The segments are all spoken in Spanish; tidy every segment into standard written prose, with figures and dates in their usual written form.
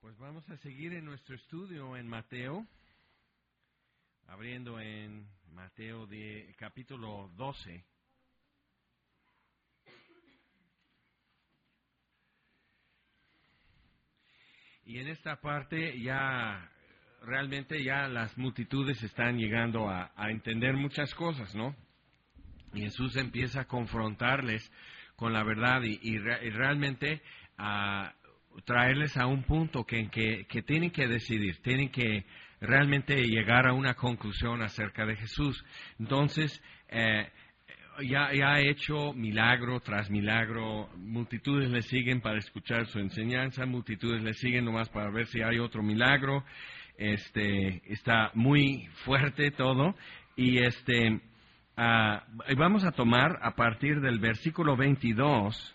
Pues vamos a seguir en nuestro estudio en Mateo, abriendo en Mateo capítulo 12. Y en esta parte realmente las multitudes están llegando a entender muchas cosas, ¿no? Y Jesús empieza a confrontarles con la verdad y realmente a traerles a un punto que tienen que decidir, tienen que realmente llegar a una conclusión acerca de Jesús. Entonces, ya ha hecho milagro tras milagro, multitudes le siguen para escuchar su enseñanza, multitudes le siguen nomás para ver si hay otro milagro. Está muy fuerte todo y vamos a tomar a partir del versículo 22.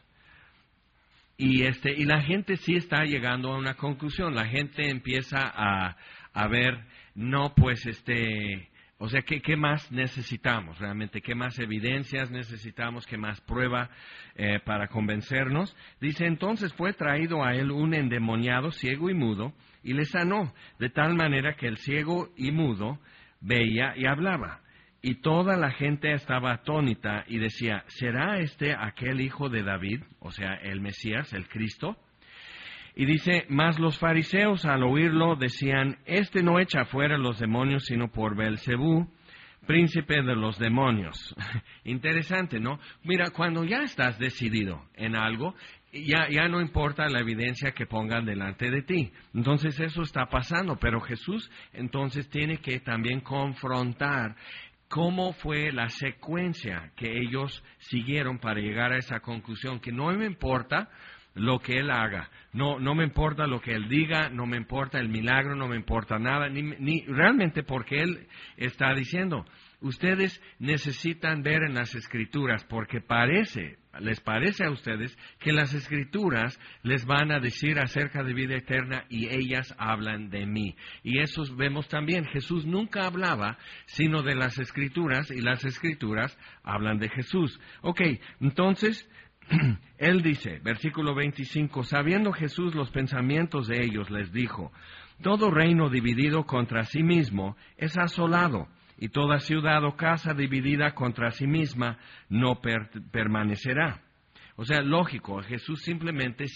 Y la gente sí está llegando a una conclusión. La gente empieza a ver, no, pues o sea, ¿qué más necesitamos realmente? ¿Qué más evidencias necesitamos? ¿Qué más prueba para convencernos? Dice, entonces fue traído a él un endemoniado, ciego y mudo, y le sanó, de tal manera que el ciego y mudo veía y hablaba. Y toda la gente estaba atónita y decía, ¿será aquel hijo de David? O sea, el Mesías, el Cristo. Y dice, mas los fariseos al oírlo decían, no echa fuera los demonios sino por Beelzebú, príncipe de los demonios. Interesante, ¿no? Mira, cuando ya estás decidido en algo, ya no importa la evidencia que pongan delante de ti. Entonces eso está pasando, pero Jesús entonces tiene que también confrontar cómo fue la secuencia que ellos siguieron para llegar a esa conclusión, que no me importa lo que Él haga, no me importa lo que Él diga, no me importa el milagro, no me importa nada, ni realmente porque Él está diciendo, ustedes necesitan ver en las Escrituras, porque les parece a ustedes que las Escrituras les van a decir acerca de vida eterna y ellas hablan de mí. Y eso vemos también, Jesús nunca hablaba sino de las Escrituras y las Escrituras hablan de Jesús. Ok, entonces, Él dice, versículo 25, sabiendo Jesús los pensamientos de ellos, les dijo, todo reino dividido contra sí mismo es asolado, y toda ciudad o casa dividida contra sí misma no permanecerá. O sea, lógico, Jesús simplemente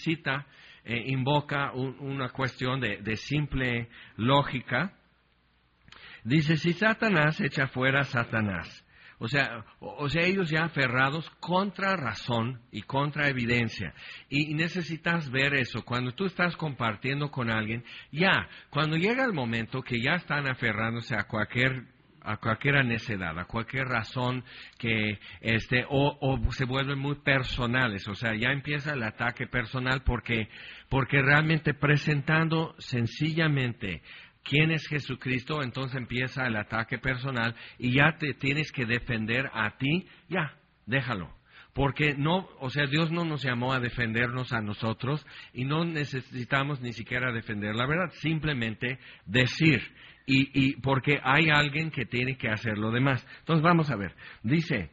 invoca una cuestión de simple lógica. Dice, si Satanás echa fuera a Satanás. O sea, ellos ya aferrados contra razón y contra evidencia. Y necesitas ver eso. Cuando tú estás compartiendo con alguien, cuando llega el momento que ya están aferrándose a cualquier necedad, a cualquier razón que o se vuelven muy personales, o sea, ya empieza el ataque personal porque realmente presentando sencillamente quién es Jesucristo, entonces empieza el ataque personal y ya te tienes que defender a ti, déjalo. Porque Dios no nos llamó a defendernos a nosotros y no necesitamos ni siquiera defender la verdad, simplemente decir. Y porque hay alguien que tiene que hacer lo demás. Entonces vamos a ver, dice,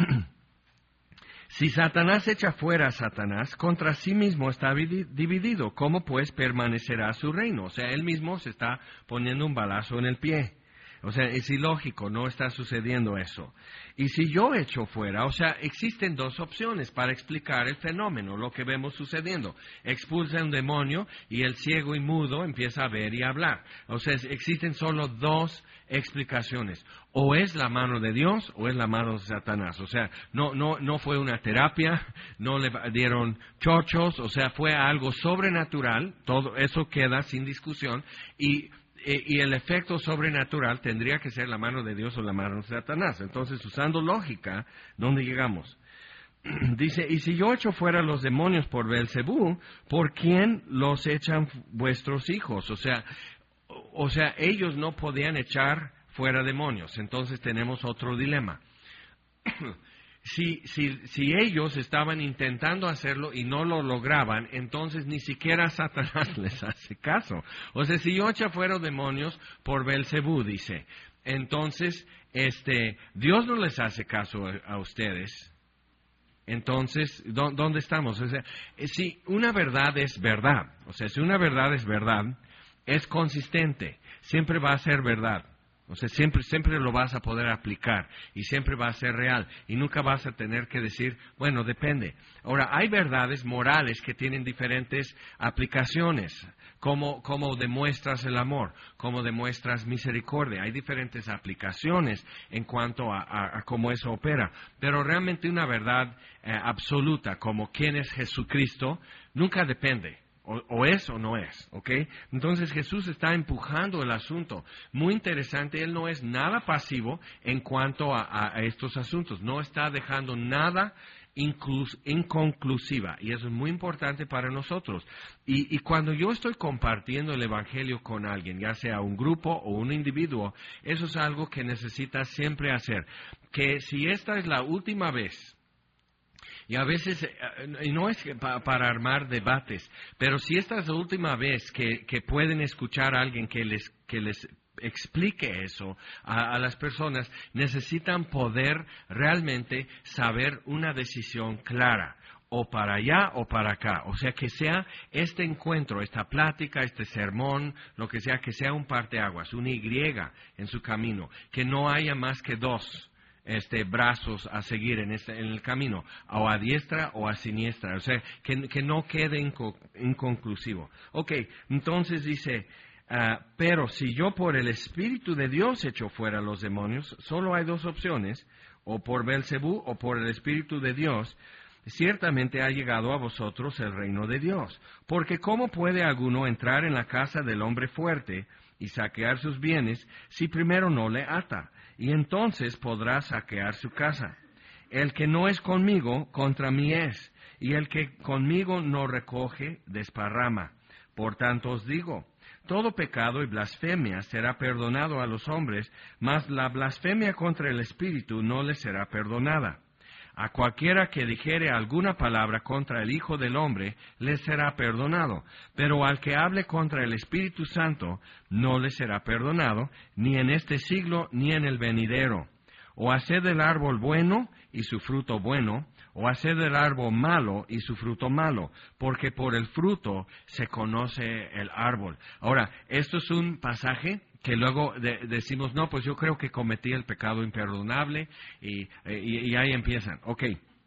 si Satanás echa fuera a Satanás, contra sí mismo está dividido, ¿cómo pues permanecerá su reino? O sea, él mismo se está poniendo un balazo en el pie. O sea, es ilógico, no está sucediendo eso. Y si yo echo fuera, o sea, existen dos opciones para explicar el fenómeno, lo que vemos sucediendo. Expulsa un demonio y el ciego y mudo empieza a ver y a hablar. O sea, existen solo dos explicaciones. O es la mano de Dios o es la mano de Satanás. O sea, no fue una terapia, no le dieron chochos, o sea, fue algo sobrenatural, todo eso queda sin discusión y el efecto sobrenatural tendría que ser la mano de Dios o la mano de Satanás. Entonces, usando lógica, ¿dónde llegamos? Dice, y si yo echo fuera los demonios por Beelzebú, ¿por quién los echan vuestros hijos? O sea, ellos no podían echar fuera demonios. Entonces tenemos otro dilema. Si ellos estaban intentando hacerlo y no lo lograban, entonces ni siquiera Satanás les hace caso. O sea, si yo echo fuera demonios por Beelzebú, dice, entonces Dios no les hace caso a ustedes. entonces, ¿dónde estamos? O sea, si una verdad es verdad, o sea, si una verdad es verdad, es consistente, siempre va a ser verdad. O sea, siempre lo vas a poder aplicar y siempre va a ser real y nunca vas a tener que decir, bueno, depende. Ahora, hay verdades morales que tienen diferentes aplicaciones. Cómo demuestras el amor, cómo demuestras misericordia. Hay diferentes aplicaciones en cuanto a cómo eso opera. Pero realmente una verdad absoluta como quién es Jesucristo nunca depende. O es o no es, ¿ok? Entonces Jesús está empujando el asunto. Muy interesante, Él no es nada pasivo en cuanto a estos asuntos. No está dejando nada inconclusiva. Y eso es muy importante para nosotros. Y cuando yo estoy compartiendo el Evangelio con alguien, ya sea un grupo o un individuo, eso es algo que necesitas siempre hacer. Que si esta es la última vez, y a veces, y no es para armar debates, pero si esta es la última vez que pueden escuchar a alguien que les explique eso a las personas, necesitan poder realmente saber una decisión clara, o para allá o para acá. O sea, que sea este encuentro, esta plática, este sermón, lo que sea un parteaguas, una Y en su camino, que no haya más que dos brazos a seguir en el camino, o a diestra o a siniestra, o sea, que no quede inconclusivo. Ok, entonces dice, pero si yo por el Espíritu de Dios echo fuera los demonios, solo hay dos opciones, o por Belcebú o por el Espíritu de Dios. Ciertamente ha llegado a vosotros el reino de Dios, porque ¿cómo puede alguno entrar en la casa del hombre fuerte y saquear sus bienes si primero no le ata? Y entonces podrá saquear su casa. El que no es conmigo, contra mí es, y el que conmigo no recoge, desparrama. Por tanto os digo, todo pecado y blasfemia será perdonado a los hombres, mas la blasfemia contra el Espíritu no les será perdonada. A cualquiera que dijere alguna palabra contra el Hijo del Hombre, le será perdonado. Pero al que hable contra el Espíritu Santo, no le será perdonado, ni en este siglo, ni en el venidero. O haced del árbol bueno, y su fruto bueno, o haced del árbol malo, y su fruto malo, porque por el fruto se conoce el árbol. Ahora, esto es un pasaje que luego decimos, no, pues yo creo que cometí el pecado imperdonable, y ahí empiezan. Ok,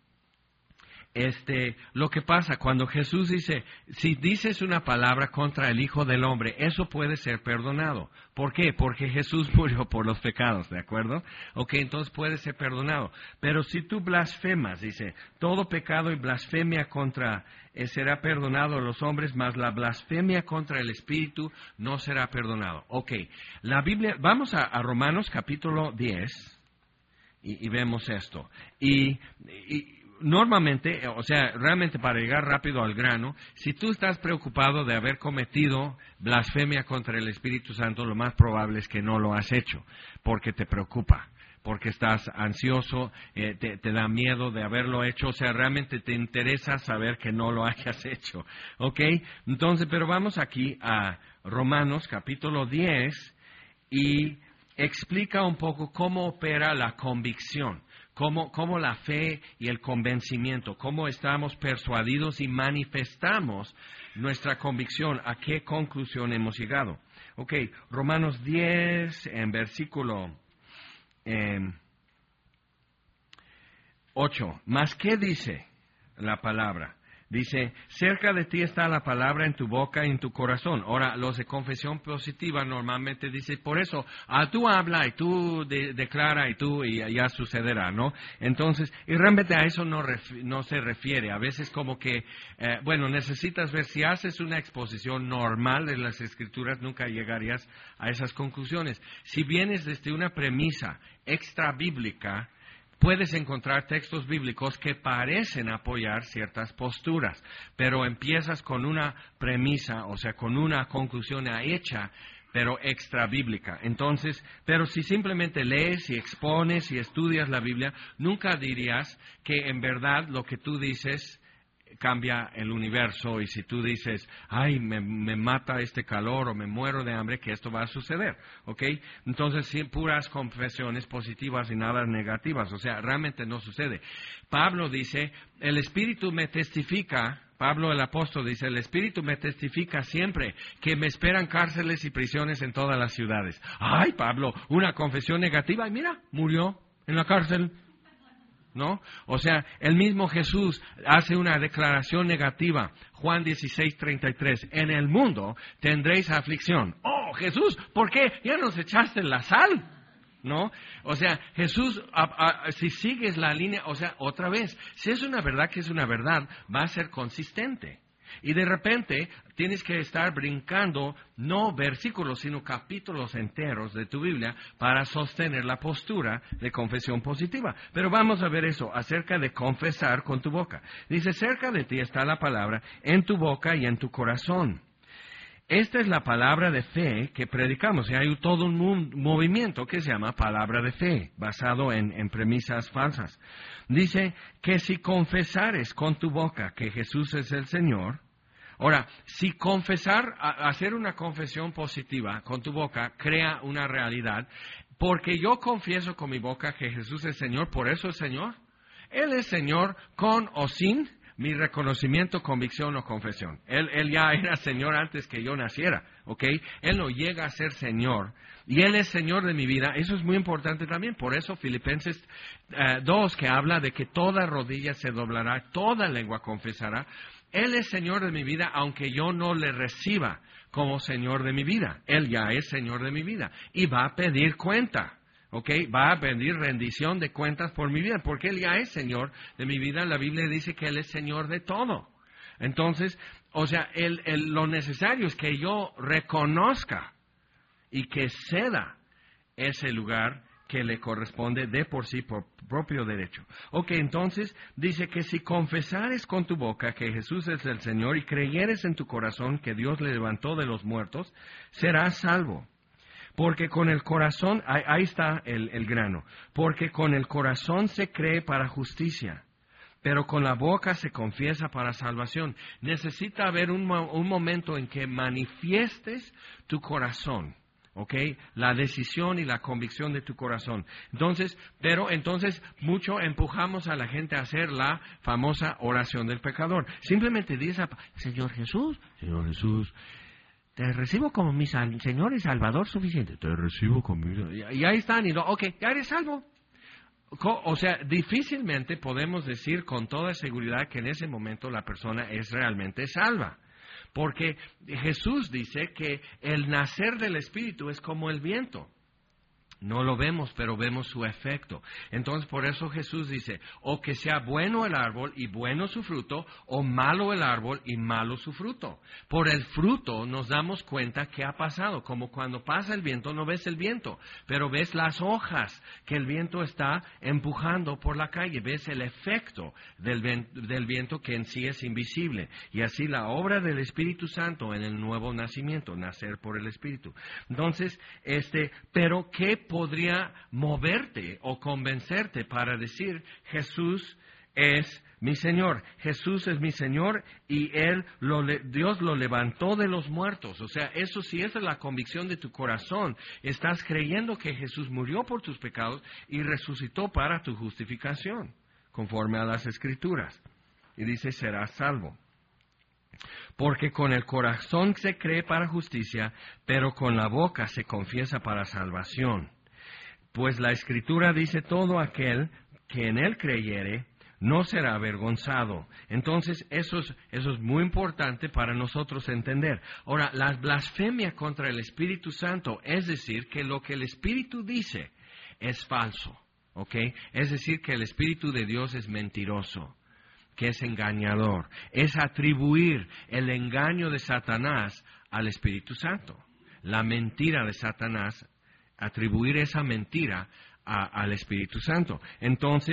lo que pasa cuando Jesús dice, si dices una palabra contra el Hijo del Hombre, eso puede ser perdonado. ¿Por qué? Porque Jesús murió por los pecados, ¿de acuerdo? Ok, entonces puede ser perdonado. Pero si tú blasfemas, dice, todo pecado y blasfemia será perdonado a los hombres, mas la blasfemia contra el Espíritu no será perdonado. Ok, la Biblia, vamos a Romanos capítulo 10 y vemos esto. Y normalmente, o sea, realmente para llegar rápido al grano, si tú estás preocupado de haber cometido blasfemia contra el Espíritu Santo, lo más probable es que no lo has hecho, porque te preocupa, porque estás ansioso, te da miedo de haberlo hecho, o sea, realmente te interesa saber que no lo hayas hecho, ¿ok? Entonces, pero vamos aquí a Romanos capítulo 10 y explica un poco cómo opera la convicción. Cómo la fe y el convencimiento, cómo estamos persuadidos y manifestamos nuestra convicción, a qué conclusión hemos llegado. Ok, Romanos 10, en versículo 8. ¿Mas qué dice la palabra? Dice, cerca de ti está la palabra en tu boca y en tu corazón. Ahora, los de confesión positiva normalmente dicen, por eso, tú habla y tú declara y ya sucederá, ¿no? Entonces, y realmente a eso no se refiere. A veces como que, necesitas ver, si haces una exposición normal de las Escrituras, nunca llegarías a esas conclusiones. Si vienes desde una premisa extra bíblica, puedes encontrar textos bíblicos que parecen apoyar ciertas posturas, pero empiezas con una premisa, o sea, con una conclusión hecha, pero extra bíblica. Entonces, pero si simplemente lees y expones y estudias la Biblia, nunca dirías que en verdad lo que tú dices cambia el universo, y si tú dices, ay, me mata este calor o me muero de hambre, que esto va a suceder, ¿ok? Entonces, sí, puras confesiones positivas y nada negativas, o sea, realmente no sucede. Pablo dice, el Espíritu me testifica, Pablo el apóstol dice, el Espíritu me testifica siempre que me esperan cárceles y prisiones en todas las ciudades. Ay, Pablo, una confesión negativa, y mira, murió en la cárcel. ¿No? O sea, el mismo Jesús hace una declaración negativa. Juan 16:33. En el mundo tendréis aflicción. Oh, Jesús, ¿por qué? Ya nos echaste la sal. ¿No? O sea, Jesús, si sigues la línea, o sea, otra vez, si es una verdad que es una verdad, va a ser consistente. Y de repente tienes que estar brincando no versículos, sino capítulos enteros de tu Biblia para sostener la postura de confesión positiva. Pero vamos a ver eso acerca de confesar con tu boca. Dice, cerca de ti está la palabra, en tu boca y en tu corazón. Esta es la palabra de fe que predicamos. Y hay todo un movimiento que se llama palabra de fe, basado en premisas falsas. Dice que si confesares con tu boca que Jesús es el Señor. Ahora, si hacer una confesión positiva con tu boca crea una realidad, porque yo confieso con mi boca que Jesús es Señor, por eso es Señor. Él es Señor con o sin mi reconocimiento, convicción o confesión. Él ya era Señor antes que yo naciera, ¿ok? Él no llega a ser Señor. Y Él es Señor de mi vida. Eso es muy importante también. Por eso Filipenses 2, que habla de que toda rodilla se doblará, toda lengua confesará. Él es Señor de mi vida, aunque yo no le reciba como Señor de mi vida. Él ya es Señor de mi vida. Y va a pedir cuenta. ¿Ok? Va a pedir rendición de cuentas por mi vida, porque Él ya es Señor de mi vida. La Biblia dice que Él es Señor de todo. Entonces, o sea, lo necesario es que yo reconozca y que ceda ese lugar que le corresponde de por sí, por propio derecho. Ok, entonces dice que si confesares con tu boca que Jesús es el Señor y creyeres en tu corazón que Dios le levantó de los muertos, serás salvo. Porque con el corazón, ahí está el grano, porque con el corazón se cree para justicia, pero con la boca se confiesa para salvación. Necesita haber un momento en que manifiestes tu corazón, ¿ok? La decisión y la convicción de tu corazón. Entonces, mucho empujamos a la gente a hacer la famosa oración del pecador. Simplemente dice, Señor Jesús, te recibo como mi Señor y Salvador suficiente. Te recibo como mi... Y ahí están, ya eres salvo. O sea, difícilmente podemos decir con toda seguridad que en ese momento la persona es realmente salva. Porque Jesús dice que el nacer del Espíritu es como el viento. No lo vemos, pero vemos su efecto. Entonces, por eso Jesús dice, o que sea bueno el árbol y bueno su fruto, o malo el árbol y malo su fruto. Por el fruto nos damos cuenta qué ha pasado. Como cuando pasa el viento, no ves el viento, pero ves las hojas que el viento está empujando por la calle. Ves el efecto del viento que en sí es invisible. Y así la obra del Espíritu Santo en el nuevo nacimiento, nacer por el Espíritu. Entonces, pero ¿qué podría moverte o convencerte para decir Jesús es mi Señor? Jesús es mi Señor y Dios lo levantó de los muertos. O sea, eso sí, esa es la convicción de tu corazón. Estás creyendo que Jesús murió por tus pecados y resucitó para tu justificación, conforme a las Escrituras. Y dice, serás salvo. Porque con el corazón se cree para justicia, pero con la boca se confiesa para salvación. Pues la Escritura dice, todo aquel que en Él creyere no será avergonzado. Entonces, eso es muy importante para nosotros entender. Ahora, la blasfemia contra el Espíritu Santo es decir que lo que el Espíritu dice es falso, ¿ok? Es decir, que el Espíritu de Dios es mentiroso, que es engañador. Es atribuir el engaño de Satanás al Espíritu Santo. La mentira de Satanás, atribuir esa mentira al Espíritu Santo. Entonces,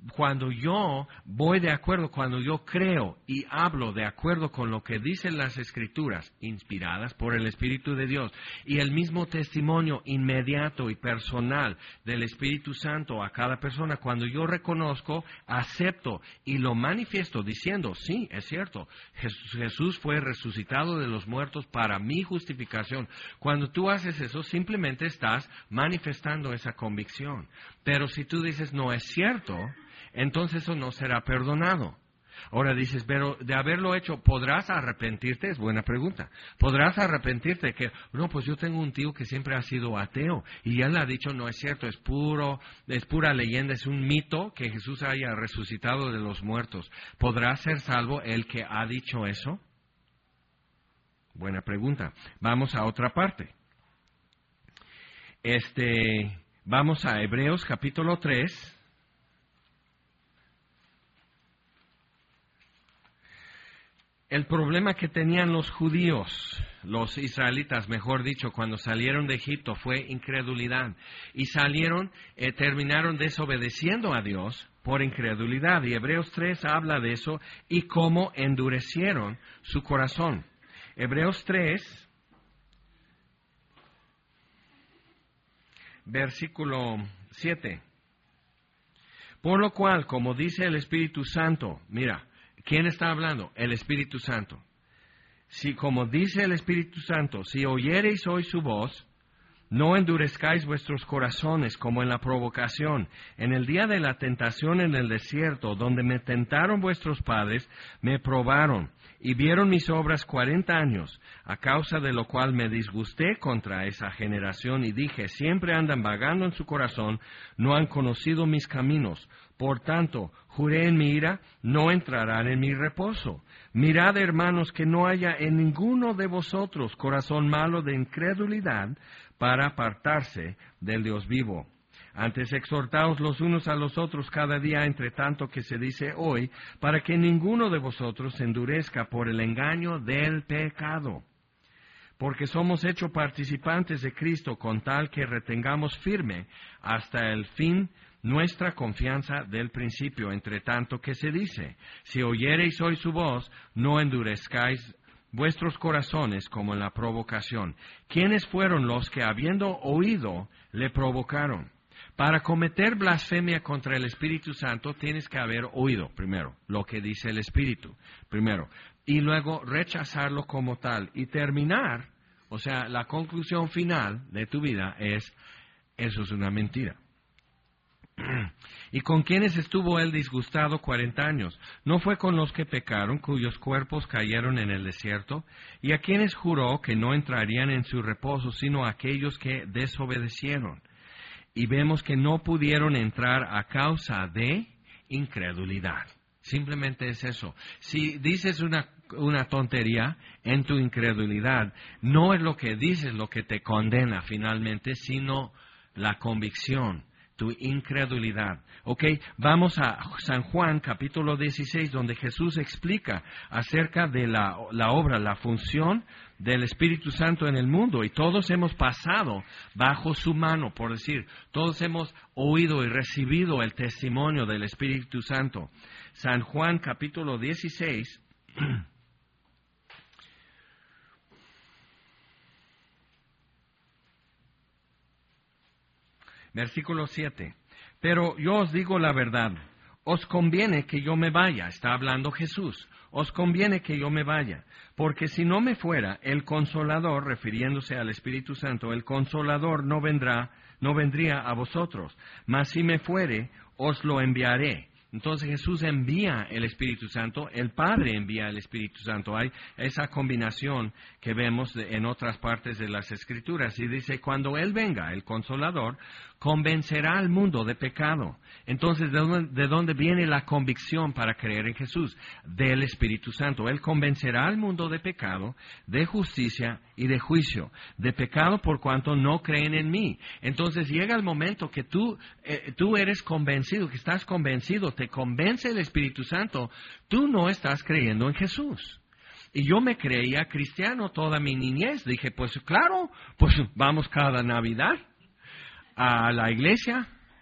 cuando yo voy de acuerdo, cuando yo creo y hablo de acuerdo con lo que dicen las Escrituras, inspiradas por el Espíritu de Dios, y el mismo testimonio inmediato y personal del Espíritu Santo a cada persona, cuando yo reconozco, acepto y lo manifiesto diciendo, sí, es cierto, Jesús fue resucitado de los muertos para mi justificación. Cuando tú haces eso, simplemente estás manifestando esa convicción. Pero si tú dices, no es cierto, entonces eso no será perdonado. Ahora dices, pero de haberlo hecho, ¿podrás arrepentirte? Es buena pregunta. ¿Podrás arrepentirte? Que, no, pues yo tengo un tío que siempre ha sido ateo y él ha dicho, no es cierto, es pura leyenda, es un mito que Jesús haya resucitado de los muertos. ¿Podrá ser salvo el que ha dicho eso? Buena pregunta. Vamos a otra parte. Vamos a Hebreos capítulo 3. El problema que tenían los judíos, los israelitas, mejor dicho, cuando salieron de Egipto fue incredulidad. Y terminaron desobedeciendo a Dios por incredulidad. Y Hebreos 3 habla de eso y cómo endurecieron su corazón. Hebreos 3, versículo 7. Por lo cual, como dice el Espíritu Santo, mira, ¿quién está hablando? El Espíritu Santo. Si, como dice el Espíritu Santo, si oyereis hoy su voz, no endurezcáis vuestros corazones como en la provocación, en el día de la tentación en el desierto, donde me tentaron vuestros padres, me probaron y vieron mis obras 40 años, a causa de lo cual me disgusté contra esa generación y dije, siempre andan vagando en su corazón, no han conocido mis caminos. Por tanto, juré en mi ira, no entrarán en mi reposo. Mirad, hermanos, que no haya en ninguno de vosotros corazón malo de incredulidad para apartarse del Dios vivo. Antes exhortaos los unos a los otros cada día, entre tanto que se dice hoy, para que ninguno de vosotros se endurezca por el engaño del pecado. Porque somos hechos participantes de Cristo, con tal que retengamos firme hasta el fin nuestra confianza del principio, entre tanto que se dice, si oyereis hoy su voz, no endurezcáis vuestros corazones como en la provocación. ¿Quiénes fueron los que, habiendo oído, le provocaron? Para cometer blasfemia contra el Espíritu Santo tienes que haber oído primero lo que dice el Espíritu, primero, y luego rechazarlo como tal y terminar, o sea, la conclusión final de tu vida es, eso es una mentira. ¿Y con quiénes estuvo él disgustado 40 años? ¿No fue con los que pecaron, cuyos cuerpos cayeron en el desierto? ¿Y a quienes juró que no entrarían en su reposo, sino a aquellos que desobedecieron? Y vemos que no pudieron entrar a causa de incredulidad. Simplemente es eso. Si dices una tontería en tu incredulidad, no es lo que dices lo que te condena finalmente, sino la convicción, tu incredulidad. Ok, vamos a San Juan capítulo 16, donde Jesús explica acerca de la obra, la función del Espíritu Santo en el mundo, y todos hemos pasado bajo su mano, por decir, todos hemos oído y recibido el testimonio del Espíritu Santo. San Juan capítulo 16, versículo 7. Pero yo os digo la verdad, os conviene que yo me vaya, está hablando Jesús, os conviene que yo me vaya, porque si no me fuera, el Consolador, refiriéndose al Espíritu Santo, el Consolador no vendría a vosotros, mas si me fuere, os lo enviaré. Entonces Jesús envía el Espíritu Santo, el Padre envía el Espíritu Santo. Hay esa combinación que vemos en otras partes de las Escrituras. Y dice, cuando Él venga, el Consolador, convencerá al mundo de pecado. Entonces, ¿de dónde viene la convicción para creer en Jesús? Del Espíritu Santo. Él convencerá al mundo de pecado, de justicia y de juicio. De pecado por cuanto no creen en mí. Entonces llega el momento que tú eres convencido, que estás convencido, te convence el Espíritu Santo, tú no estás creyendo en Jesús. Y yo me creía cristiano toda mi niñez. Dije, pues claro, pues vamos cada Navidad a la iglesia.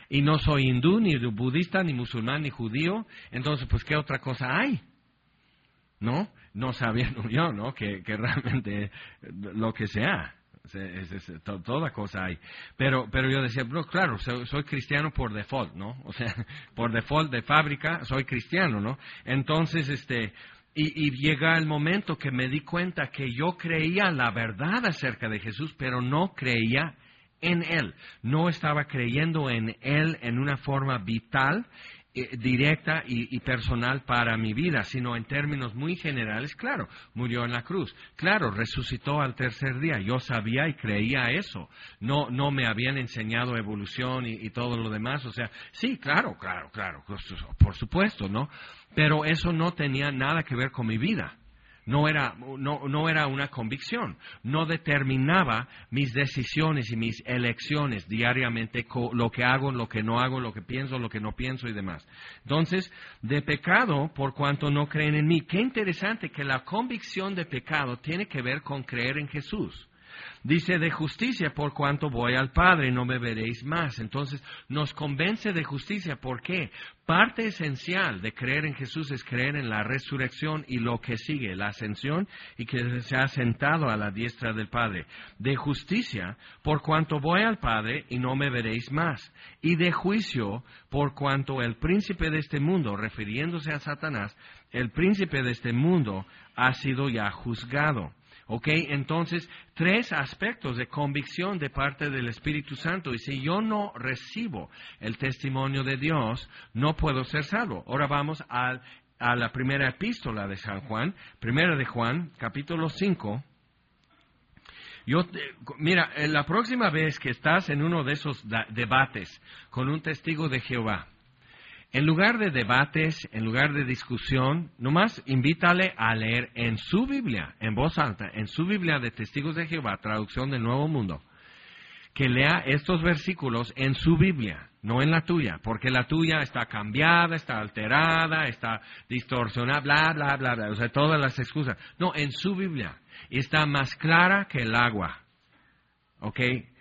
y no soy hindú, ni budista, ni musulmán, ni judío, entonces, pues, ¿qué otra cosa hay? ¿No? No sabiendo yo, ¿no? Que realmente lo que sea. Toda cosa hay. Pero yo decía, no, claro, soy cristiano por default, ¿no? O sea, por default de fábrica soy cristiano, ¿no? Entonces, y llega el momento que me di cuenta que yo creía la verdad acerca de Jesús, pero no creía en Él. No estaba creyendo en Él en una forma vital, directa y personal para mi vida, sino en términos muy generales. Claro, murió en la cruz. Claro, resucitó al tercer día. Yo sabía y creía eso. No me habían enseñado evolución y todo lo demás. O sea, sí, claro, por supuesto, ¿no? Pero eso no tenía nada que ver con mi vida. No era una convicción, no determinaba mis decisiones y mis elecciones diariamente, lo que hago, lo que no hago, lo que pienso, lo que no pienso y demás. Entonces, de pecado por cuanto no creen en mí. Qué interesante que la convicción de pecado tiene que ver con creer en Jesús. Dice, de justicia por cuanto voy al Padre, no me veréis más. Entonces, nos convence de justicia. ¿Por qué? Parte esencial de creer en Jesús es creer en la resurrección y lo que sigue, la ascensión, y que se ha sentado a la diestra del Padre. De justicia por cuanto voy al Padre y no me veréis más. Y de juicio por cuanto el príncipe de este mundo, refiriéndose a Satanás, el príncipe de este mundo ha sido ya juzgado. ¿Ok? Entonces, 3 aspectos de convicción de parte del Espíritu Santo. Y si yo no recibo el testimonio de Dios, no puedo ser salvo. Ahora vamos a la primera epístola de San Juan, primera de Juan, capítulo 5. Mira, la próxima vez que estás en uno de esos debates con un testigo de Jehová, en lugar de debates, en lugar de discusión, nomás invítale a leer en su Biblia, en voz alta, en su Biblia de Testigos de Jehová, traducción del Nuevo Mundo, que lea estos versículos en su Biblia, no en la tuya, porque la tuya está cambiada, está alterada, está distorsionada, bla, bla, bla, bla, o sea, todas las excusas. No, en su Biblia, está más clara que el agua, ¿ok?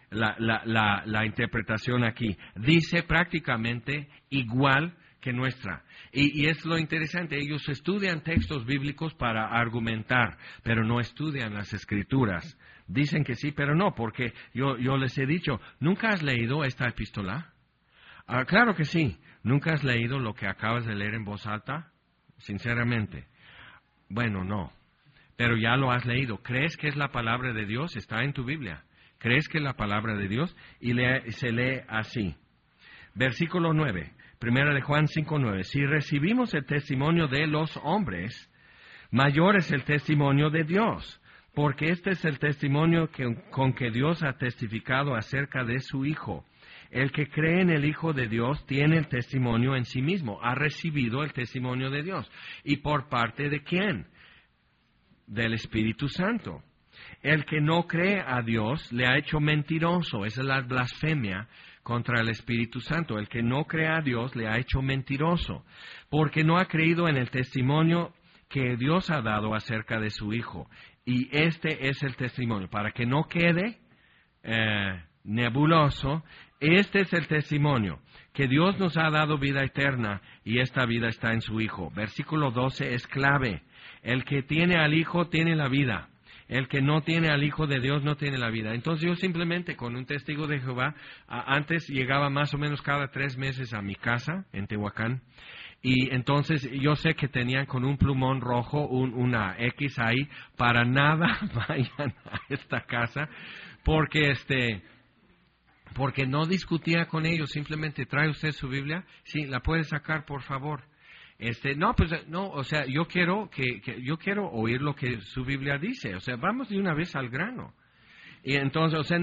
La interpretación aquí dice prácticamente igual que nuestra. Y es lo interesante, ellos estudian textos bíblicos para argumentar, pero no estudian las Escrituras. Dicen que sí, pero no, porque yo les he dicho, ¿nunca has leído esta epístola? Claro que sí. ¿Nunca has leído lo que acabas de leer en voz alta? Sinceramente. Bueno, no. Pero ya lo has leído. ¿Crees que es la palabra de Dios? Está en tu Biblia. ¿Crees que es la palabra de Dios? Y se lee así. Versículo 9. Primera de Juan 5:9. Si recibimos el testimonio de los hombres, mayor es el testimonio de Dios. Porque este es el testimonio con que Dios ha testificado acerca de su Hijo. El que cree en el Hijo de Dios tiene el testimonio en sí mismo. Ha recibido el testimonio de Dios. ¿Y por parte de quién? Del Espíritu Santo. El que no cree a Dios le ha hecho mentiroso. Esa es la blasfemia contra el Espíritu Santo. El que no cree a Dios le ha hecho mentiroso, porque no ha creído en el testimonio que Dios ha dado acerca de su Hijo. Y este es el testimonio. Para que no quede nebuloso, este es el testimonio, que Dios nos ha dado vida eterna y esta vida está en su Hijo. Versículo 12 es clave. El que tiene al Hijo tiene la vida. El que no tiene al Hijo de Dios no tiene la vida. Entonces yo simplemente con un testigo de Jehová, antes llegaba más o menos cada 3 meses a mi casa en Tehuacán, y entonces yo sé que tenían con un plumón rojo una X ahí, para nada vayan a esta casa, porque no discutía con ellos, simplemente trae usted su Biblia, sí, la puede sacar por favor. O sea, yo quiero oír lo que su Biblia dice, o sea, vamos de una vez al grano. Y entonces, o sea,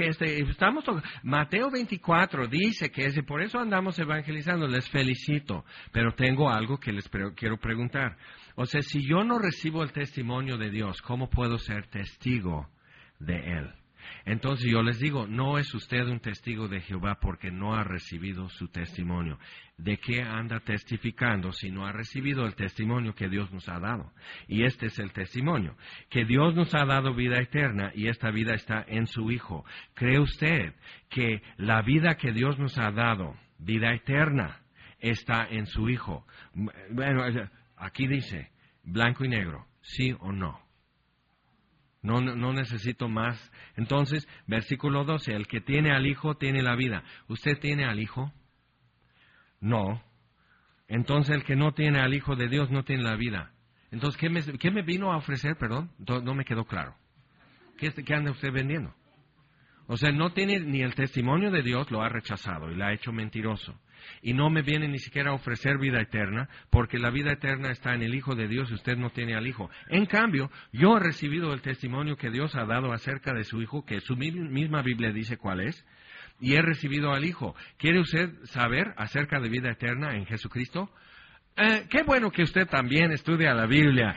Mateo 24 dice que por eso andamos evangelizando, les felicito, pero tengo algo que quiero preguntar. O sea, si yo no recibo el testimonio de Dios, ¿cómo puedo ser testigo de Él? Entonces yo les digo, no es usted un testigo de Jehová porque no ha recibido su testimonio. ¿De qué anda testificando si no ha recibido el testimonio que Dios nos ha dado? Y este es el testimonio, que Dios nos ha dado vida eterna y esta vida está en su Hijo. ¿Cree usted que la vida que Dios nos ha dado, vida eterna está en su Hijo. Bueno, aquí dice, blanco y negro, sí o no. No necesito más. Entonces, versículo 12, el que tiene al Hijo tiene la vida. ¿Usted tiene al Hijo? No. Entonces, el que no tiene al Hijo de Dios no tiene la vida. Entonces, ¿qué me vino a ofrecer? Perdón, no me quedó claro. ¿Qué anda usted vendiendo? O sea, no tiene ni el testimonio de Dios, lo ha rechazado y lo ha hecho mentiroso. Y no me viene ni siquiera a ofrecer vida eterna, porque la vida eterna está en el Hijo de Dios y usted no tiene al Hijo. En cambio, yo he recibido el testimonio que Dios ha dado acerca de su Hijo, que su misma Biblia dice cuál es, y he recibido al Hijo. ¿Quiere usted saber acerca de vida eterna en Jesucristo? Qué bueno que usted también estudia la Biblia.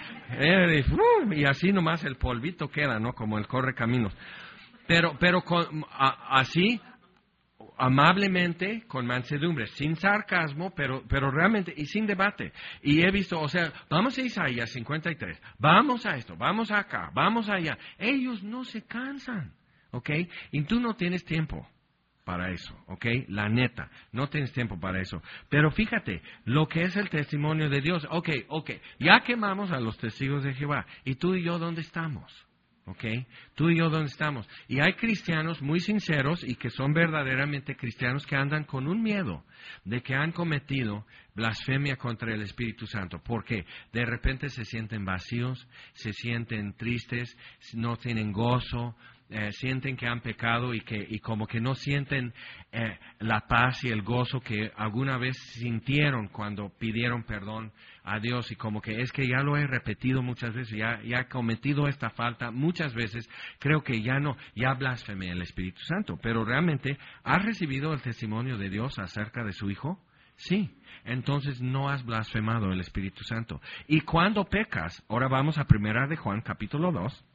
Y así nomás el polvito queda, ¿no? Como el correcaminos. Pero así, amablemente, con mansedumbre, sin sarcasmo, pero realmente, y sin debate. Y he visto, o sea, vamos a Isaías 53, vamos a esto, vamos acá, vamos allá. Ellos no se cansan, ¿ok? Y tú no tienes tiempo para eso, ¿ok? La neta, no tienes tiempo para eso. Pero fíjate, lo que es el testimonio de Dios, ok, ya quemamos a los testigos de Jehová. ¿Y tú y yo dónde estamos? ¿Ok? Tú y yo dónde estamos. Y hay cristianos muy sinceros y que son verdaderamente cristianos que andan con un miedo de que han cometido blasfemia contra el Espíritu Santo. Porque de repente se sienten vacíos, se sienten tristes, no tienen gozo, sienten que han pecado y como que no sienten la paz y el gozo que alguna vez sintieron cuando pidieron perdón a Dios, y como que es que ya lo he repetido muchas veces, ya he cometido esta falta muchas veces, creo que ya blasfemé el Espíritu Santo. Pero realmente, ¿has recibido el testimonio de Dios acerca de su Hijo? Sí. Entonces no has blasfemado el Espíritu Santo. Y cuando pecas, ahora vamos a 1 de Juan, capítulo 2.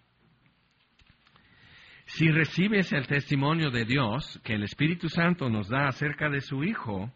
Si recibes el testimonio de Dios que el Espíritu Santo nos da acerca de su Hijo,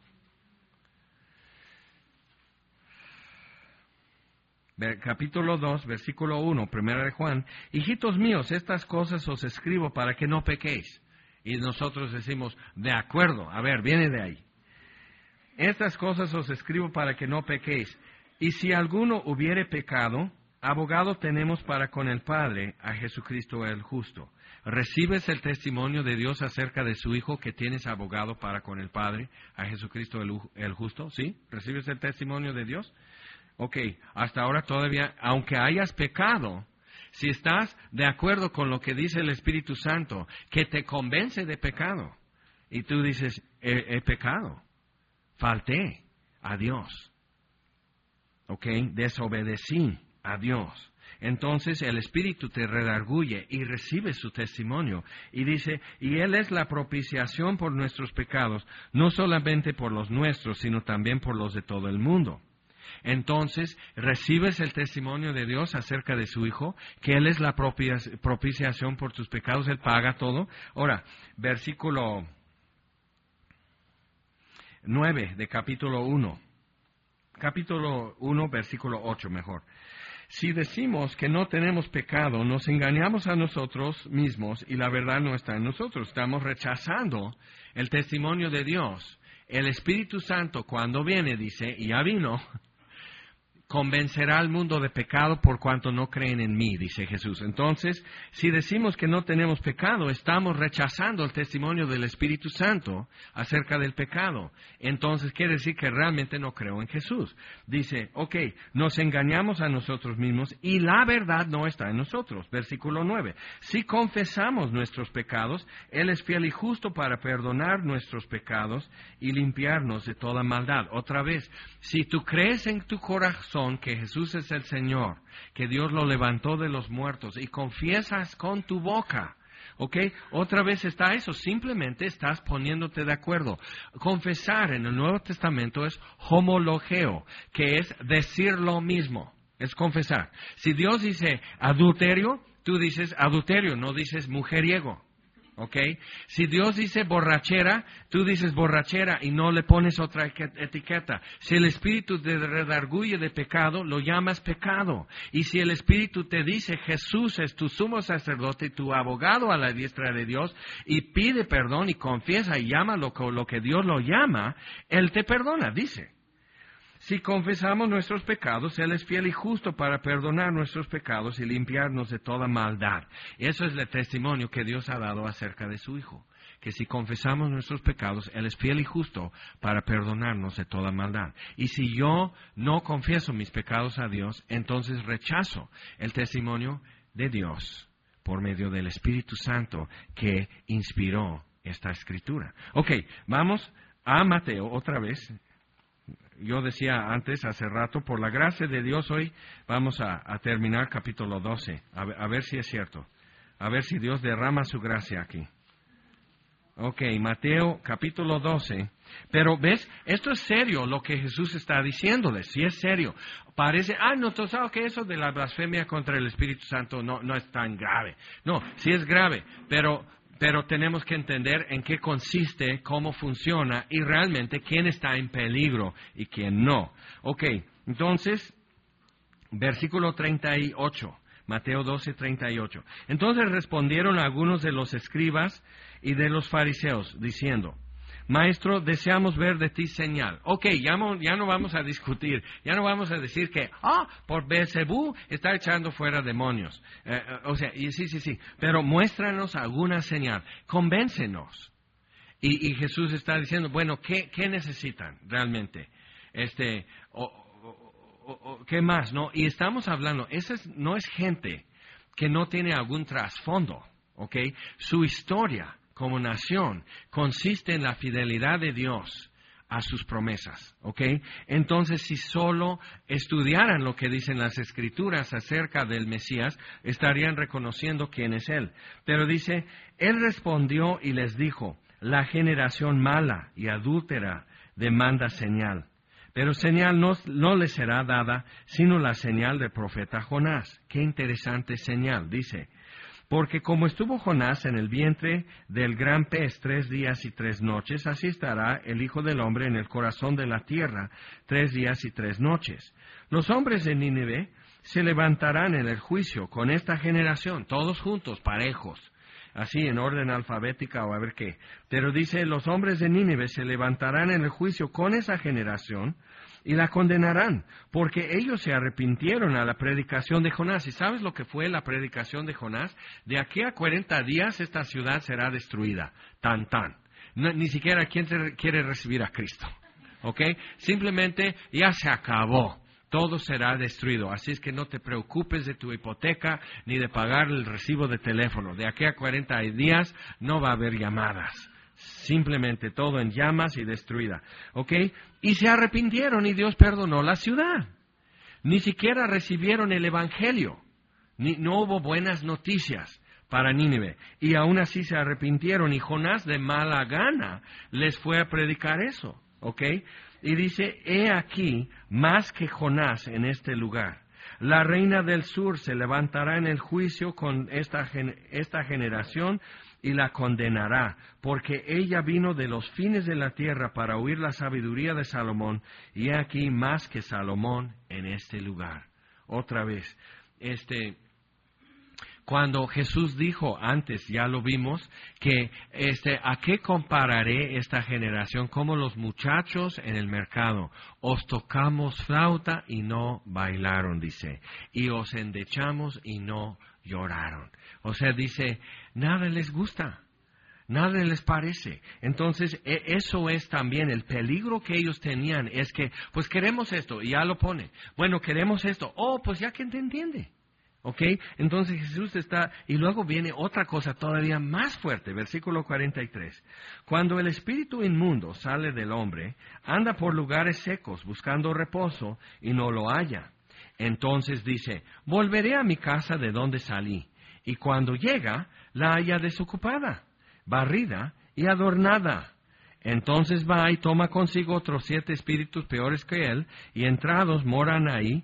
capítulo 2, versículo 1, 1 de Juan, hijitos míos, estas cosas os escribo para que no pequéis. Y nosotros decimos, de acuerdo, a ver, viene de ahí. Estas cosas os escribo para que no pequéis. Y si alguno hubiere pecado, abogado tenemos para con el Padre, a Jesucristo el justo. ¿Recibes el testimonio de Dios acerca de su Hijo, que tienes abogado para con el Padre, a Jesucristo el justo? ¿Sí? ¿Recibes el testimonio de Dios? Ok, hasta ahora todavía, aunque hayas pecado, si estás de acuerdo con lo que dice el Espíritu Santo, que te convence de pecado, y tú dices, he pecado, falté a Dios, ok, desobedecí a Dios. Entonces el Espíritu te redarguye y recibes su testimonio. Y dice, y Él es la propiciación por nuestros pecados, no solamente por los nuestros, sino también por los de todo el mundo. Entonces, recibes el testimonio de Dios acerca de su Hijo, que Él es la propiciación por tus pecados, Él paga todo. Ahora, versículo 9 de capítulo 1. Capítulo 1, versículo 8 mejor. Si decimos que no tenemos pecado, nos engañamos a nosotros mismos y la verdad no está en nosotros. Estamos rechazando el testimonio de Dios. El Espíritu Santo, cuando viene, dice, y ya vino, convencerá al mundo de pecado por cuanto no creen en mí, dice Jesús. Entonces, si decimos que no tenemos pecado, estamos rechazando el testimonio del Espíritu Santo acerca del pecado. Entonces, quiere decir que realmente no creo en Jesús. Dice, ok, nos engañamos a nosotros mismos y la verdad no está en nosotros. Versículo 9. Si confesamos nuestros pecados, Él es fiel y justo para perdonar nuestros pecados y limpiarnos de toda maldad. Otra vez, si tú crees en tu corazón que Jesús es el Señor, que Dios lo levantó de los muertos y confiesas con tu boca, ¿ok? Otra vez está eso, simplemente estás poniéndote de acuerdo. Confesar en el Nuevo Testamento es homologeo, que es decir lo mismo, es confesar. Si Dios dice adulterio, tú dices adulterio, no dices mujeriego. ¿Ok? Si Dios dice borrachera, tú dices borrachera y no le pones otra etiqueta. Si el Espíritu te redarguye de pecado, lo llamas pecado. Y si el Espíritu te dice Jesús es tu sumo sacerdote y tu abogado a la diestra de Dios, y pide perdón y confiesa y llama lo que Dios lo llama, Él te perdona, dice. Si confesamos nuestros pecados, Él es fiel y justo para perdonar nuestros pecados y limpiarnos de toda maldad. Eso es el testimonio que Dios ha dado acerca de su Hijo. Que si confesamos nuestros pecados, Él es fiel y justo para perdonarnos de toda maldad. Y si yo no confieso mis pecados a Dios, entonces rechazo el testimonio de Dios por medio del Espíritu Santo que inspiró esta Escritura. Ok, vamos a Mateo otra vez. Yo decía antes, hace rato, por la gracia de Dios hoy vamos a terminar capítulo 12. A ver si es cierto. A ver si Dios derrama su gracia aquí. Ok, Mateo capítulo 12. Pero ves, esto es serio lo que Jesús está diciéndole. Si es serio. Parece, no, tú sabes que eso de la blasfemia contra el Espíritu Santo no es tan grave. No, sí es grave, pero tenemos que entender en qué consiste, cómo funciona y realmente quién está en peligro y quién no. Ok, entonces, versículo 38, Mateo 12, 38. Entonces respondieron algunos de los escribas y de los fariseos, diciendo, Maestro, deseamos ver de ti señal. Ok, ya no vamos a discutir, ya no vamos a decir que, por Beelzebú está echando fuera demonios. Sí, pero muéstranos alguna señal, convéncenos. Y Jesús está diciendo, bueno, ¿qué necesitan realmente? ¿Qué más? ¿No? Y estamos hablando, no es gente que no tiene algún trasfondo, ¿ok? Su historia como nación consiste en la fidelidad de Dios a sus promesas, ¿ok? Entonces, si solo estudiaran lo que dicen las Escrituras acerca del Mesías, estarían reconociendo quién es Él. Pero dice, Él respondió y les dijo, la generación mala y adúltera demanda señal, pero señal no le será dada, sino la señal del profeta Jonás. Qué interesante señal, dice. Porque como estuvo Jonás en el vientre del gran pez 3 días y 3 noches, así estará el Hijo del Hombre en el corazón de la tierra 3 días y 3 noches. Los hombres de Nínive se levantarán en el juicio con esta generación, todos juntos, parejos, así en orden alfabética o a ver qué. Pero dice, los hombres de Nínive se levantarán en el juicio con esa generación y la condenarán, porque ellos se arrepintieron a la predicación de Jonás. ¿Y sabes lo que fue la predicación de Jonás? De aquí a 40 días esta ciudad será destruida. Tan. Ni siquiera quién quiere recibir a Cristo. ¿Ok? Simplemente ya se acabó. Todo será destruido. Así es que no te preocupes de tu hipoteca ni de pagar el recibo de teléfono. De aquí a 40 días no va a haber llamadas. Simplemente todo en llamas y destruida. ¿Ok? Y se arrepintieron y Dios perdonó la ciudad. Ni siquiera recibieron el Evangelio. No hubo buenas noticias para Nínive. Y aún así se arrepintieron y Jonás de mala gana les fue a predicar eso. ¿Ok? Y dice, he aquí más que Jonás en este lugar. La reina del sur se levantará en el juicio con esta generación y la condenará, porque ella vino de los fines de la tierra para oír la sabiduría de Salomón, y he aquí más que Salomón en este lugar. Otra vez, cuando Jesús dijo antes, ya lo vimos, que ¿a qué compararé esta generación? Como los muchachos en el mercado. Os tocamos flauta y no bailaron, dice. Y os endechamos y no lloraron. O sea, dice, nada les gusta. Nada les parece. Entonces, eso es también el peligro que ellos tenían. Es que, pues queremos esto, y ya lo pone. Bueno, queremos esto. Pues ya que te entiende. ¿Ok? Entonces Jesús está, y luego viene otra cosa todavía más fuerte, versículo 43. Cuando el espíritu inmundo sale del hombre, anda por lugares secos buscando reposo y no lo halla. Entonces dice, volveré a mi casa de donde salí. Y cuando llega, la halla desocupada, barrida y adornada. Entonces va y toma consigo otros 7 espíritus peores que él, y entrados moran ahí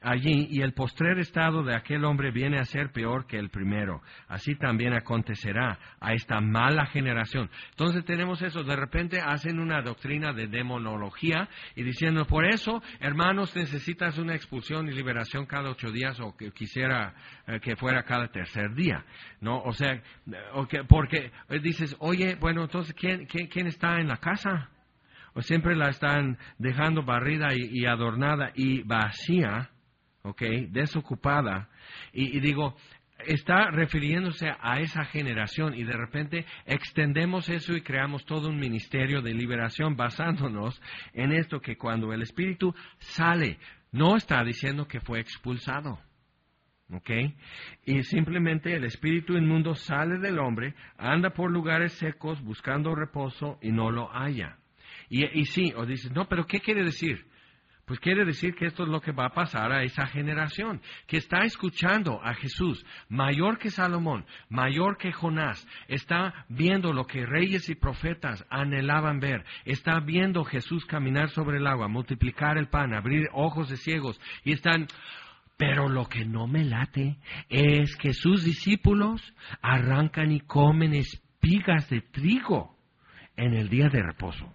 allí, y el postrer estado de aquel hombre viene a ser peor que el primero. Así también acontecerá a esta mala generación. Entonces tenemos eso, de repente hacen una doctrina de demonología y diciendo, por eso, hermanos, necesitas una expulsión y liberación cada 8 días, o que quisiera que fuera cada tercer día, ¿no? O sea, porque dices, oye, bueno, entonces, ¿quién está en la casa? O siempre la están dejando barrida y adornada y vacía, ¿ok? Desocupada. Y digo, está refiriéndose a esa generación, y de repente extendemos eso y creamos todo un ministerio de liberación basándonos en esto, que cuando el espíritu sale, no está diciendo que fue expulsado. ¿Ok? Y simplemente el espíritu inmundo sale del hombre, anda por lugares secos buscando reposo y no lo halla. Y sí, o dices, no, pero ¿qué quiere decir? Pues quiere decir que esto es lo que va a pasar a esa generación, que está escuchando a Jesús, mayor que Salomón, mayor que Jonás, está viendo lo que reyes y profetas anhelaban ver, está viendo Jesús caminar sobre el agua, multiplicar el pan, abrir ojos de ciegos, y están... Pero lo que no me late es que sus discípulos arrancan y comen espigas de trigo en el día de reposo.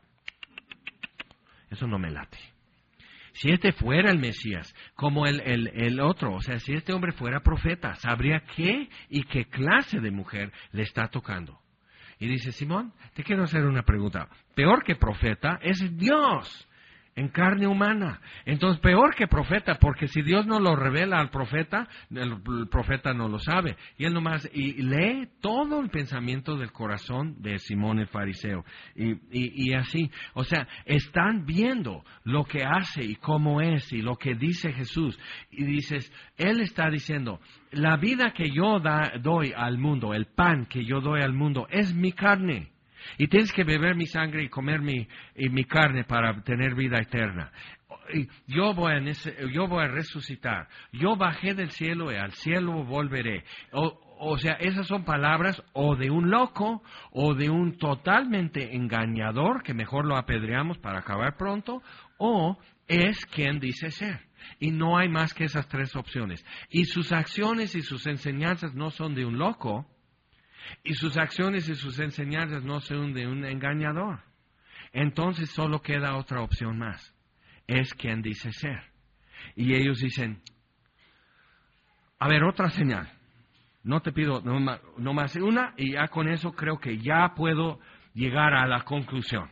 Eso no me late. Si este fuera el Mesías, como el otro, o sea, si este hombre fuera profeta, sabría qué y qué clase de mujer le está tocando. Y dice, Simón, te quiero hacer una pregunta. Peor que profeta es Dios en carne humana. Entonces, peor que profeta, porque si Dios no lo revela al profeta, el profeta no lo sabe. Y él nomás lee todo el pensamiento del corazón de Simón el fariseo. Y así, o sea, están viendo lo que hace y cómo es y lo que dice Jesús. Y dices, él está diciendo, la vida que yo doy al mundo, el pan que yo doy al mundo, es mi carne. Y tienes que beber mi sangre y comer mi carne para tener vida eterna. Yo voy a resucitar. Yo bajé del cielo y al cielo volveré. O sea, esas son palabras o de un loco o de un totalmente engañador, que mejor lo apedreamos para acabar pronto, o es quien dice ser. Y no hay más que esas 3 opciones. Y sus acciones y sus enseñanzas no son de un loco, y sus acciones y sus enseñanzas no son de un engañador. Entonces solo queda otra opción más. Es quien dice ser. Y ellos dicen, a ver, otra señal. No te pido no más una, y ya con eso creo que ya puedo llegar a la conclusión.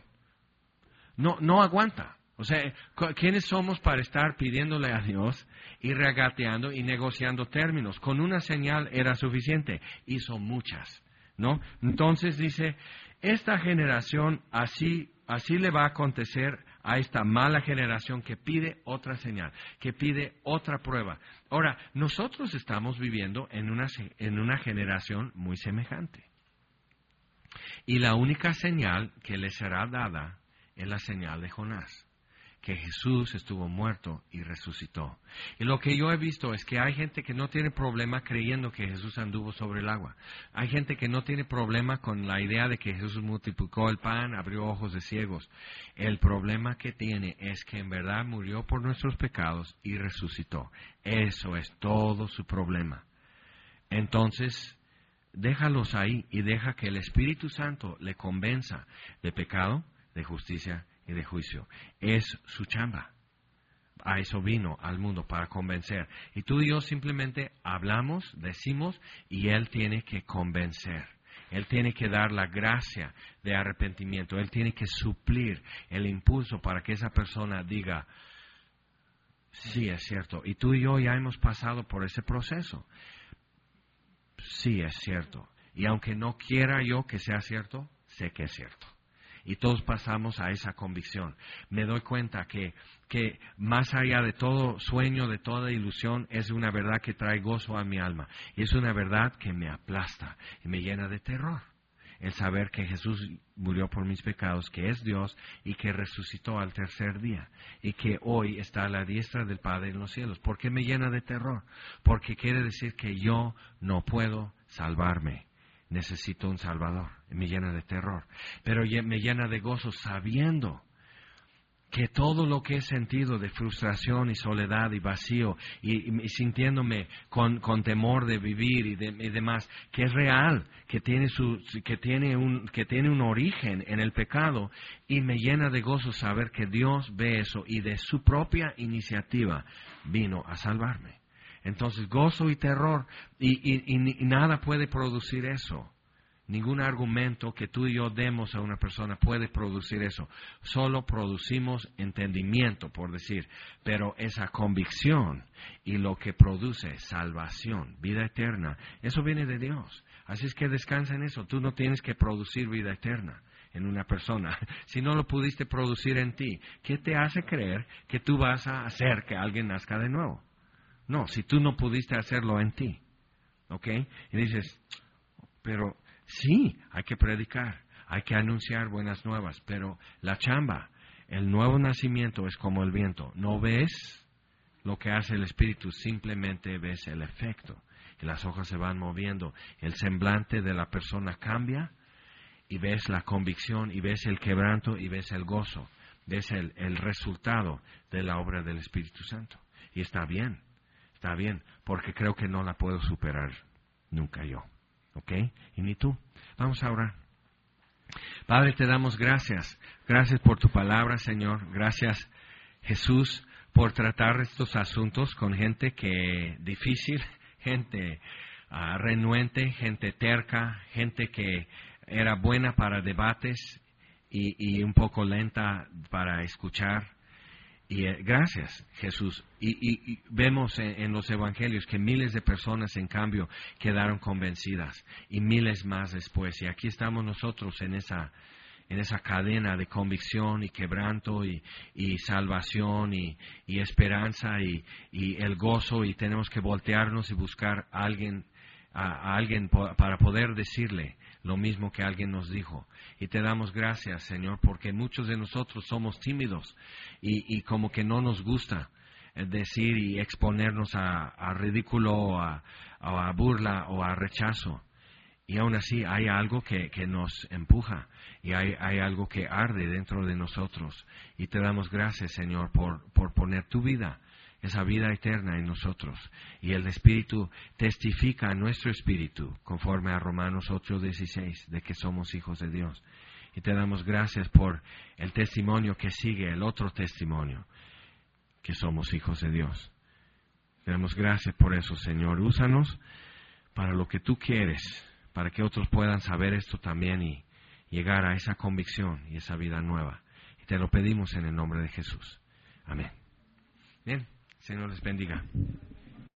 No aguanta. O sea, ¿quiénes somos para estar pidiéndole a Dios y regateando y negociando términos? Con una señal era suficiente. Hizo muchas, ¿no? Entonces dice, esta generación así le va a acontecer a esta mala generación que pide otra señal, que pide otra prueba. Ahora, nosotros estamos viviendo en una generación muy semejante. Y la única señal que les será dada es la señal de Jonás, que Jesús estuvo muerto y resucitó. Y lo que yo he visto es que hay gente que no tiene problema creyendo que Jesús anduvo sobre el agua. Hay gente que no tiene problema con la idea de que Jesús multiplicó el pan, abrió ojos de ciegos. El problema que tiene es que en verdad murió por nuestros pecados y resucitó. Eso es todo su problema. Entonces, déjalos ahí y deja que el Espíritu Santo le convenza de pecado, de justicia y de juicio. Es su chamba. A eso vino al mundo, para convencer. Y tú y yo simplemente hablamos, decimos, y Él tiene que convencer. Él tiene que dar la gracia de arrepentimiento. Él tiene que suplir el impulso para que esa persona diga, sí, es cierto. Y tú y yo ya hemos pasado por ese proceso. Sí, es cierto. Y aunque no quiera yo que sea cierto, sé que es cierto. Y todos pasamos a esa convicción. Me doy cuenta que más allá de todo sueño, de toda ilusión, es una verdad que trae gozo a mi alma. Y es una verdad que me aplasta y me llena de terror. El saber que Jesús murió por mis pecados, que es Dios y que resucitó al tercer día. Y que hoy está a la diestra del Padre en los cielos. ¿Por qué me llena de terror? Porque quiere decir que yo no puedo salvarme. Necesito un Salvador. Me llena de terror. Pero me llena de gozo sabiendo que todo lo que he sentido de frustración y soledad y vacío y sintiéndome con temor de vivir y demás, que es real, que tiene un origen en el pecado, y me llena de gozo saber que Dios ve eso y de su propia iniciativa vino a salvarme. Entonces, gozo y terror, y nada puede producir eso. Ningún argumento que tú y yo demos a una persona puede producir eso. Solo producimos entendimiento, por decir. Pero esa convicción y lo que produce salvación, vida eterna, eso viene de Dios. Así es que descansa en eso. Tú no tienes que producir vida eterna en una persona. Si no lo pudiste producir en ti, ¿qué te hace creer que tú vas a hacer que alguien nazca de nuevo? No, si tú no pudiste hacerlo en ti. ¿Ok? Y dices, pero sí, hay que predicar, hay que anunciar buenas nuevas, pero la chamba, el nuevo nacimiento es como el viento. No ves lo que hace el Espíritu, simplemente ves el efecto. Y las hojas se van moviendo, el semblante de la persona cambia, y ves la convicción, y ves el quebranto, y ves el gozo, ves el resultado de la obra del Espíritu Santo. Y está bien, porque creo que no la puedo superar nunca yo. ¿Ok? Y ni tú. Vamos a orar. Padre, te damos gracias. Gracias por tu palabra, Señor. Gracias, Jesús, por tratar estos asuntos con gente difícil, gente renuente, gente terca, gente que era buena para debates y un poco lenta para escuchar. Y gracias, Jesús. Y vemos en los evangelios que miles de personas, en cambio, quedaron convencidas, y miles más después. Y aquí estamos nosotros en esa cadena de convicción y quebranto y salvación y esperanza y el gozo, y tenemos que voltearnos y buscar a alguien para poder decirle lo mismo que alguien nos dijo. Y te damos gracias, Señor, porque muchos de nosotros somos tímidos y como que no nos gusta decir y exponernos a ridículo o a burla o a rechazo. Y aún así hay algo que nos empuja y hay algo que arde dentro de nosotros. Y te damos gracias, Señor, por poner tu vida, esa vida eterna en nosotros. Y el Espíritu testifica a nuestro espíritu, conforme a Romanos 8:16, de que somos hijos de Dios. Y te damos gracias por el testimonio que sigue, el otro testimonio, que somos hijos de Dios. Te damos gracias por eso, Señor. Úsanos para lo que tú quieres, para que otros puedan saber esto también y llegar a esa convicción y esa vida nueva. Y te lo pedimos en el nombre de Jesús. Amén. Bien. Señor les bendiga.